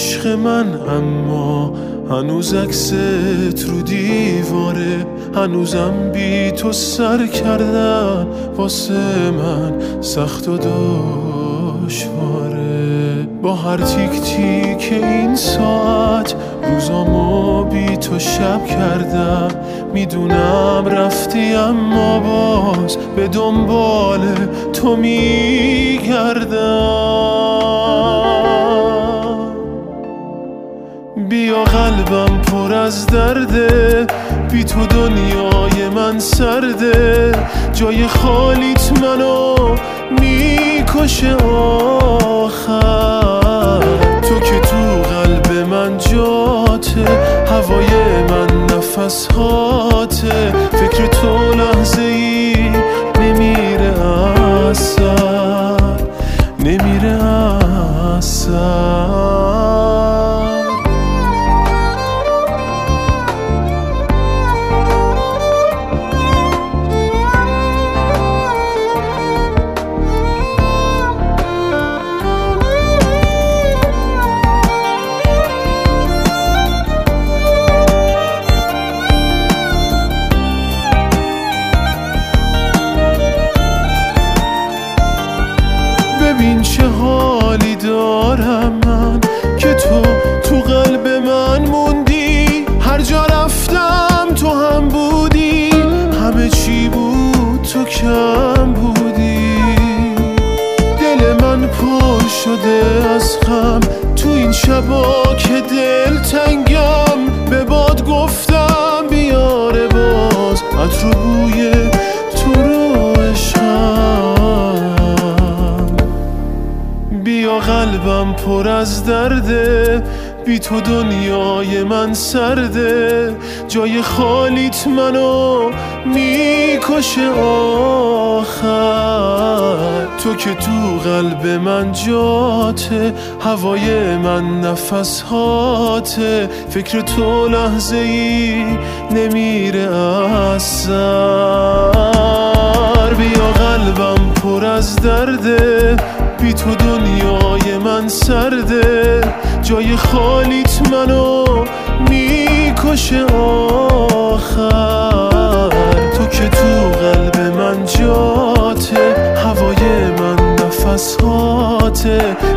عشق من، اما هنوز عکست رو دیواره. هنوزم بی تو سر کردن واسه من سخت و دشواره. با هر تیک تیک این ساعت روزامو بی تو شب کردم. میدونم رفتی اما باز به دنبال تو میگردم. بیا قلبم پر از درده، بی تو دنیای من سرده. جای خالیت منو میکشه آخر. تو که تو قلب من جاته، هوای من نفس هاته. فکر تو لحظه ای نمیره اصلا، نمیره اصلا. ببین چه حالی دارم من که تو قلب من موندی. هر جا رفتم تو هم بودی، همه چی بود تو کم بودی. دل من پر شده از غم تو این شبا که دل تنگم. به باد گفتم بیاره باز عطر و بوی تو رو عشقم. بیا قلبم پر از درده، بی تو دنیای من سرده. جای خالیت منو میکشه آخر. تو که تو قلب من جاته، هوای من نفس هاته. فکر تو لحظه ای نمیره اثر. بیا قلبم پر از درده، بی تو دنیای من سرده. جای خالیت منو میکشه آخر. تو که تو قلب من جاته، هوای من نفس هاته.